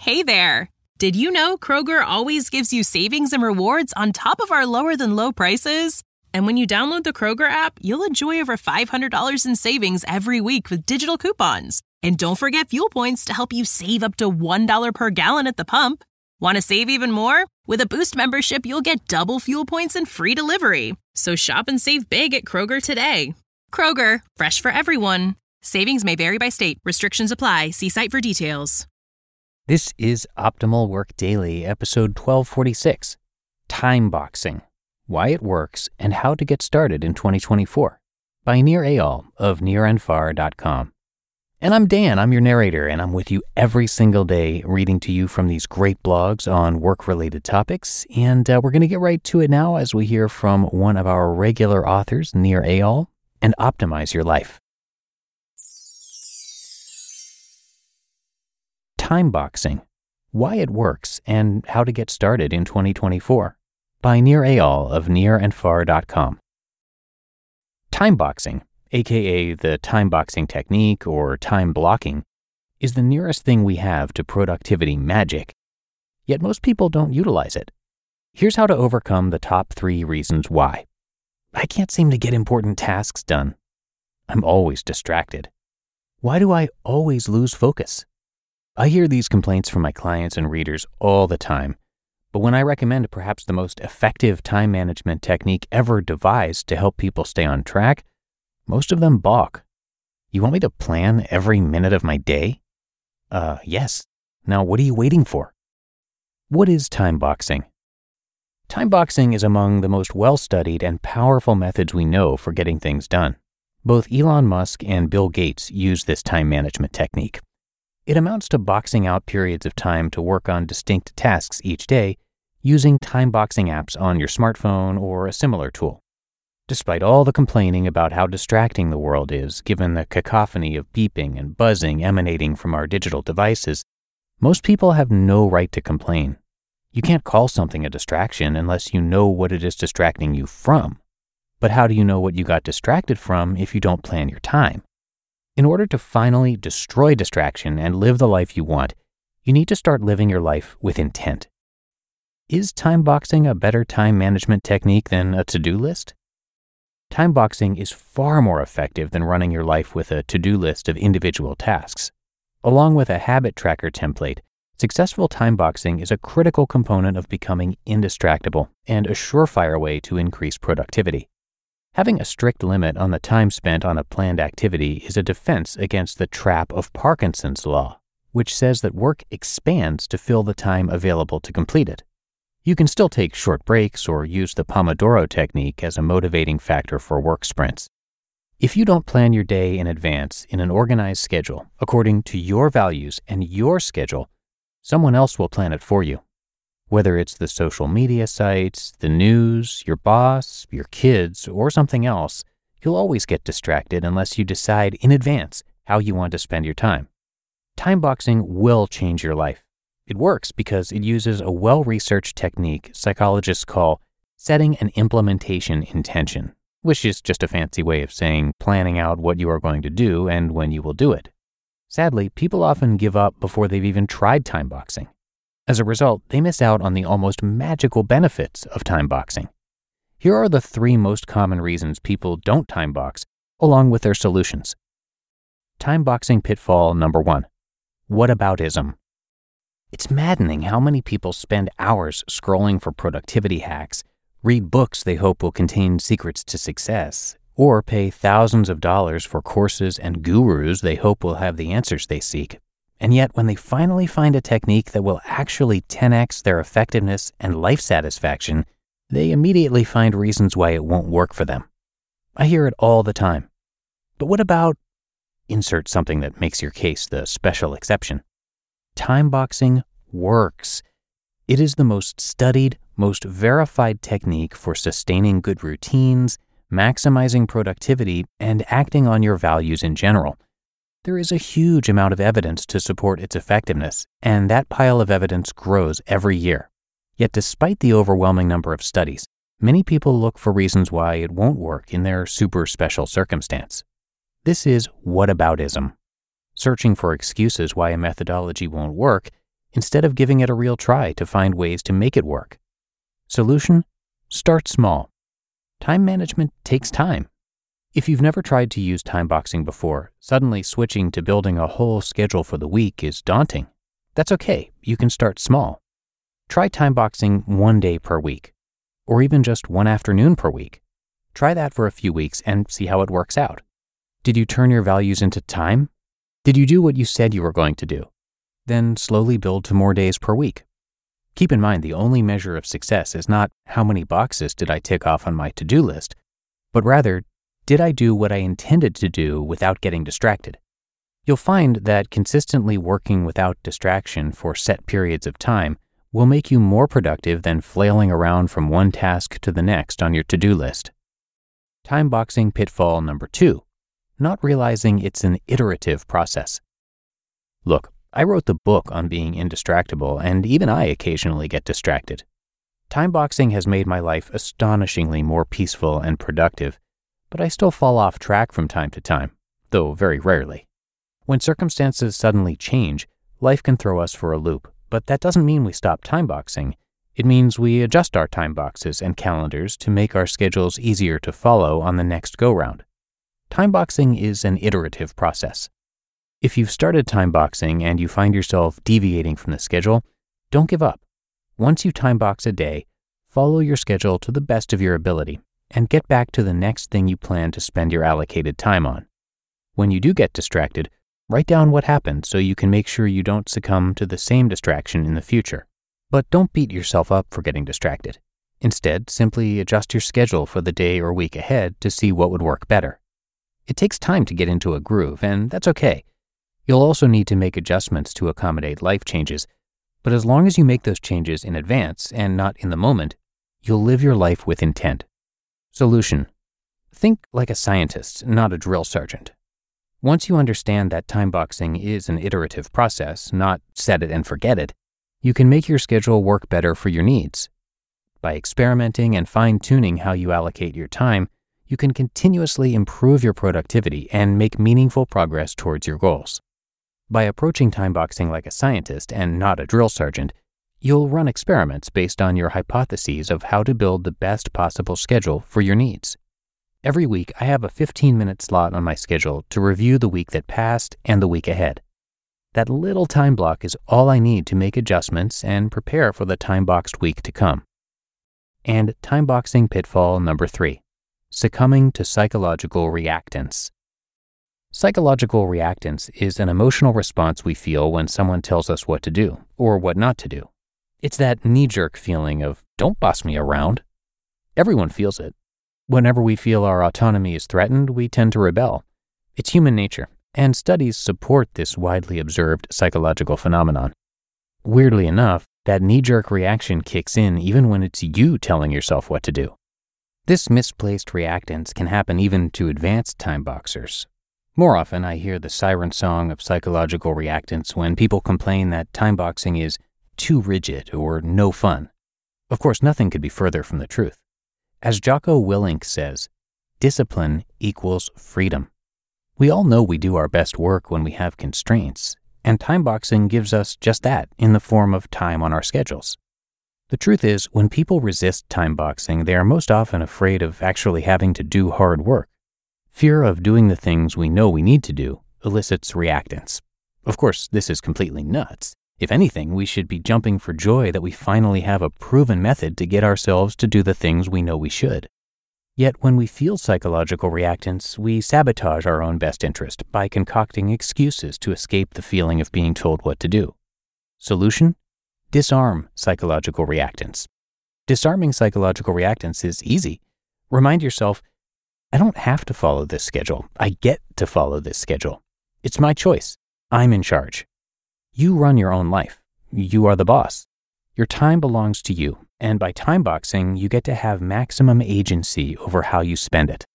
Hey there! Did you know Kroger always gives you savings and rewards on top of our lower-than-low prices? And when you download the Kroger app, you'll enjoy over $500 in savings every week with digital coupons. And don't forget fuel points to help you save up to $1 per gallon at the pump. Want to save even more? With a Boost membership, you'll get double fuel points and free delivery. So shop and save big at Kroger today. Kroger, fresh for everyone. Savings may vary by state. Restrictions apply. See site for details. This is Optimal Work Daily, episode 1246, Time Boxing, Why It Works and How to Get Started in 2024, by Nir Eyal of nirandfar.com. And I'm Dan, I'm your narrator, and I'm with you every single day reading to you from these great blogs on work-related topics. And we're going to get right to it now as we hear from one of our regular authors, Nir Eyal, and optimize your life. Time Boxing, Why It Works and How to Get Started in 2024, by Nir Eyal of nirandfar.com. Time boxing, aka the time boxing technique or time blocking, is the nearest thing we have to productivity magic, yet most people don't utilize it. Here's how to overcome the top 3 reasons why. I can't seem to get important tasks done. I'm always distracted. Why do I always lose focus? I hear these complaints from my clients and readers all the time, but when I recommend perhaps the most effective time management technique ever devised to help people stay on track, most of them balk. You want me to plan every minute of my day? Yes. Now what are you waiting for? What is time boxing? Time boxing is among the most well-studied and powerful methods we know for getting things done. Both Elon Musk and Bill Gates use this time management technique. It amounts to boxing out periods of time to work on distinct tasks each day using time boxing apps on your smartphone or a similar tool. Despite all the complaining about how distracting the world is, given the cacophony of beeping and buzzing emanating from our digital devices, most people have no right to complain. You can't call something a distraction unless you know what it is distracting you from. But how do you know what you got distracted from if you don't plan your time? In order to finally destroy distraction and live the life you want, you need to start living your life with intent. Is time boxing a better time management technique than a to-do list? Time boxing is far more effective than running your life with a to-do list of individual tasks. Along with a habit tracker template, successful time boxing is a critical component of becoming indistractable and a surefire way to increase productivity. Having a strict limit on the time spent on a planned activity is a defense against the trap of Parkinson's law, which says that work expands to fill the time available to complete it. You can still take short breaks or use the Pomodoro technique as a motivating factor for work sprints. If you don't plan your day in advance in an organized schedule according to your values and your schedule, someone else will plan it for you. Whether it's the social media sites, the news, your boss, your kids, or something else, you'll always get distracted unless you decide in advance how you want to spend your time. Time boxing will change your life. It works because it uses a well-researched technique psychologists call setting an implementation intention, which is just a fancy way of saying planning out what you are going to do and when you will do it. Sadly, people often give up before they've even tried time boxing. As a result, they miss out on the almost magical benefits of time boxing. Here are the 3 most common reasons people don't time box, along with their solutions. Time boxing pitfall number 1, whataboutism. It's maddening how many people spend hours scrolling for productivity hacks, read books they hope will contain secrets to success, or pay thousands of dollars for courses and gurus they hope will have the answers they seek. And yet, when they finally find a technique that will actually 10x their effectiveness and life satisfaction, they immediately find reasons why it won't work for them. I hear it all the time. But what about, insert something that makes your case the special exception. Time boxing works. It is the most studied, most verified technique for sustaining good routines, maximizing productivity, and acting on your values in general. There is a huge amount of evidence to support its effectiveness, and that pile of evidence grows every year. Yet despite the overwhelming number of studies, many people look for reasons why it won't work in their super special circumstance. This is whataboutism. Searching for excuses why a methodology won't work instead of giving it a real try to find ways to make it work. Solution: start small. Time management takes time. If you've never tried to use time boxing before, suddenly switching to building a whole schedule for the week is daunting. That's okay, you can start small. Try time boxing 1 day per week, or even just one afternoon per week. Try that for a few weeks and see how it works out. Did you turn your values into time? Did you do what you said you were going to do? Then slowly build to more days per week. Keep in mind, the only measure of success is not how many boxes did I tick off on my to-do list, but rather, did I do what I intended to do without getting distracted? You'll find that consistently working without distraction for set periods of time will make you more productive than flailing around from one task to the next on your to-do list. Time boxing pitfall number 2, not realizing it's an iterative process. Look, I wrote the book on being indistractable, and even I occasionally get distracted. Time boxing has made my life astonishingly more peaceful and productive, but I still fall off track from time to time, though very rarely. When circumstances suddenly change, life can throw us for a loop, but that doesn't mean we stop time boxing. It means we adjust our time boxes and calendars to make our schedules easier to follow on the next go-round. Time boxing is an iterative process. If you've started time boxing and you find yourself deviating from the schedule, don't give up. Once you time box a day, follow your schedule to the best of your ability and get back to the next thing you plan to spend your allocated time on. When you do get distracted, write down what happened so you can make sure you don't succumb to the same distraction in the future. But don't beat yourself up for getting distracted. Instead, simply adjust your schedule for the day or week ahead to see what would work better. It takes time to get into a groove, and that's okay. You'll also need to make adjustments to accommodate life changes, but as long as you make those changes in advance and not in the moment, you'll live your life with intent. Solution: think like a scientist, not a drill sergeant. Once you understand that time boxing is an iterative process, not set it and forget it, you can make your schedule work better for your needs. By experimenting and fine-tuning how you allocate your time, you can continuously improve your productivity and make meaningful progress towards your goals. By approaching time boxing like a scientist and not a drill sergeant, you'll run experiments based on your hypotheses of how to build the best possible schedule for your needs. Every week, I have a 15-minute slot on my schedule to review the week that passed and the week ahead. That little time block is all I need to make adjustments and prepare for the time-boxed week to come. And time boxing pitfall number 3, succumbing to psychological reactance. Psychological reactance is an emotional response we feel when someone tells us what to do or what not to do. It's that knee-jerk feeling of, don't boss me around. Everyone feels it. Whenever we feel our autonomy is threatened, we tend to rebel. It's human nature, and studies support this widely observed psychological phenomenon. Weirdly enough, that knee-jerk reaction kicks in even when it's you telling yourself what to do. This misplaced reactance can happen even to advanced time boxers. More often, I hear the siren song of psychological reactance when people complain that time boxing is too rigid or no fun. Of course, nothing could be further from the truth. As Jocko Willink says, discipline equals freedom. We all know we do our best work when we have constraints, and time boxing gives us just that in the form of time on our schedules. The truth is, when people resist time boxing, they are most often afraid of actually having to do hard work. Fear of doing the things we know we need to do elicits reactance. Of course, this is completely nuts. If anything, we should be jumping for joy that we finally have a proven method to get ourselves to do the things we know we should. Yet when we feel psychological reactance, we sabotage our own best interest by concocting excuses to escape the feeling of being told what to do. Solution: disarm psychological reactance. Disarming psychological reactance is easy. Remind yourself, I don't have to follow this schedule. I get to follow this schedule. It's my choice. I'm in charge. You run your own life. You are the boss. Your time belongs to you, and by time boxing, you get to have maximum agency over how you spend it.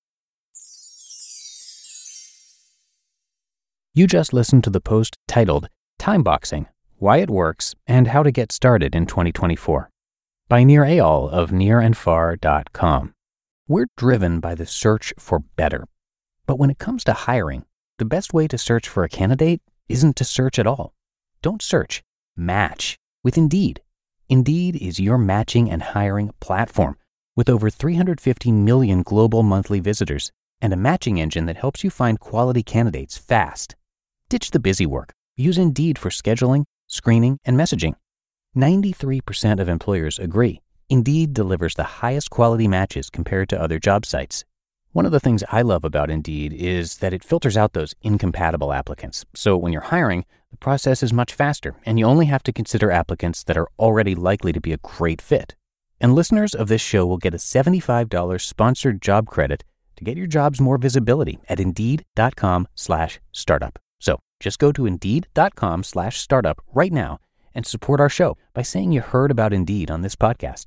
You just listened to the post titled Time Boxing: Why It Works and How to Get Started in 2024 by Nir Eyal of nirandfar.com. We're driven by the search for better. But when it comes to hiring, the best way to search for a candidate isn't to search at all. Don't search. Match with Indeed. Indeed is your matching and hiring platform with over 350 million global monthly visitors and a matching engine that helps you find quality candidates fast. Ditch the busy work. Use Indeed for scheduling, screening, and messaging. 93% of employers agree Indeed delivers the highest quality matches compared to other job sites. One of the things I love about Indeed is that it filters out those incompatible applicants. So when you're hiring, the process is much faster, and you only have to consider applicants that are already likely to be a great fit. And listeners of this show will get a $75 sponsored job credit to get your jobs more visibility at Indeed.com/startup. So just go to Indeed.com/startup right now and support our show by saying you heard about Indeed on this podcast.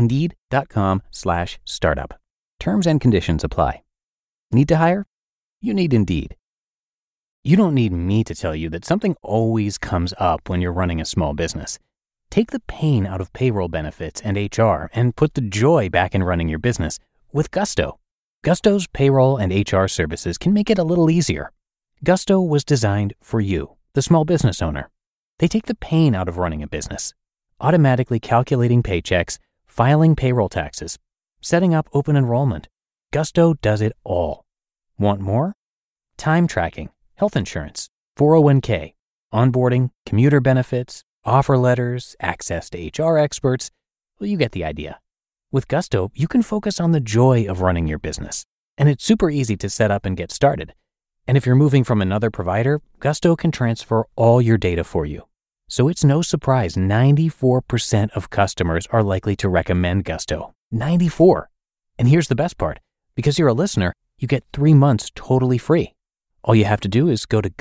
Indeed.com/startup. Terms and conditions apply. Need to hire? You need Indeed. You don't need me to tell you that something always comes up when you're running a small business. Take the pain out of payroll benefits and HR and put the joy back in running your business with Gusto. Gusto's payroll and HR services can make it a little easier. Gusto was designed for you, the small business owner. They take the pain out of running a business, automatically calculating paychecks, filing payroll taxes, setting up open enrollment. Gusto does it all. Want more? Time tracking, health insurance, 401k, onboarding, commuter benefits, offer letters, access to HR experts. Well, you get the idea. With Gusto, you can focus on the joy of running your business, and it's super easy to set up and get started. And if you're moving from another provider, Gusto can transfer all your data for you. So it's no surprise 94% of customers are likely to recommend Gusto. 94. And here's the best part. Because you're a listener, you get 3 months totally free. All you have to do is go to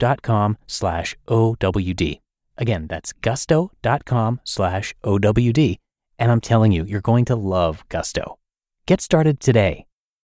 gusto.com/OWD. Again, that's gusto.com/OWD. And I'm telling you, you're going to love Gusto. Get started today.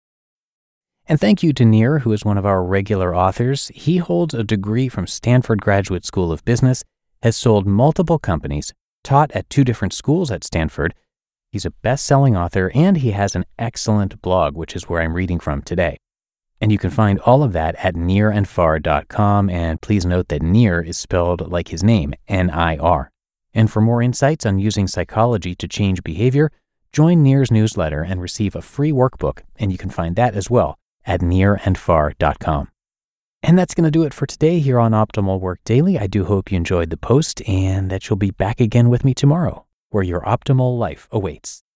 And thank you to Nir, who is one of our regular authors. He holds a degree from Stanford Graduate School of Business, has sold multiple companies, taught at 2 different schools at Stanford. He's a best-selling author, and he has an excellent blog, which is where I'm reading from today. And you can find all of that at nirandfar.com, and please note that Nir is spelled like his name, N-I-R. And for more insights on using psychology to change behavior, join Nir's newsletter and receive a free workbook, and you can find that as well at nirandfar.com. And that's going to do it for today here on Optimal Work Daily. I do hope you enjoyed the post and that you'll be back again with me tomorrow, where your optimal life awaits.